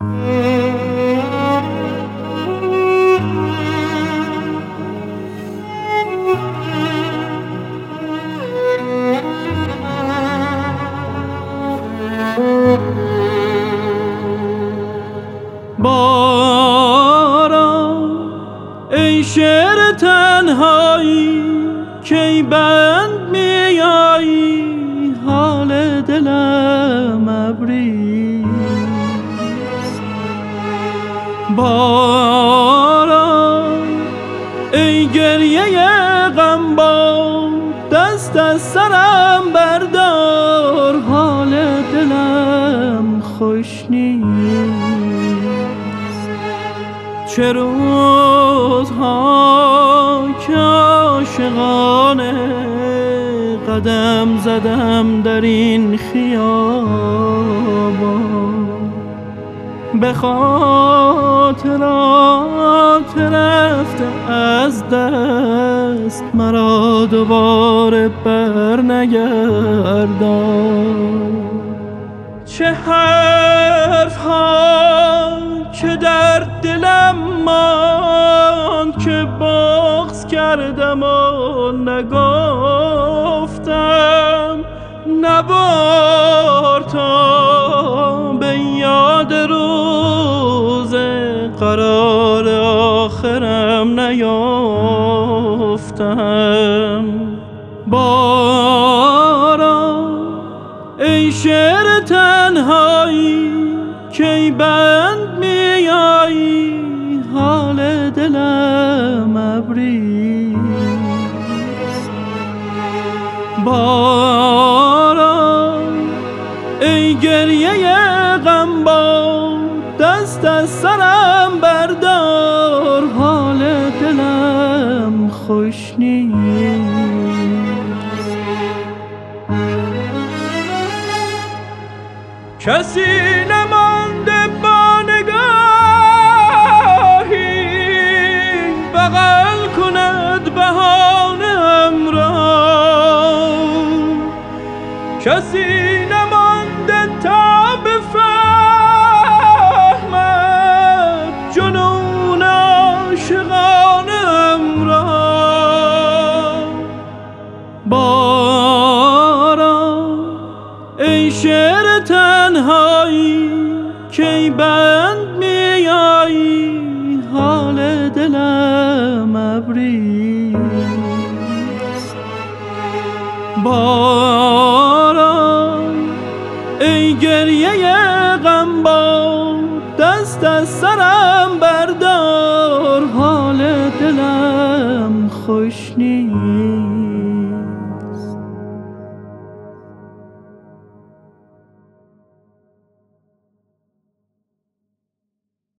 باران ای شعر تنهایی کی بند میایی، حال دلم ابریست. باران ای گریه غم بار، دست از سرم بردار، حال دلم خوش نیست. چه روزها که عاشقانه قدم زدم در این خیابان، به خاطرات رفته از دست مرا دوباره بر نگردان. چه حرف ها که در دلم ماند که بغض کردم و نگفتم، نبار تا به یاد روز قرار آخرم نیافتم. باران ای شعر تنهایی کی بند میایی، حال دلم ابریست. باران ای گریه غم بار، دست از سرم بردار، حال دلم خوش نیست. کسی نمانده با نگاهی بغل کند بهانه‌ام را، کسی نمانده تا بفهمد جنون عاشقانه‌ام را. باران ای شعر تنهایی کی بند میایی، حال دلم ابریست. باران ای گریه غم بار، دست از سرم بردار، حال دلم خوش نیست.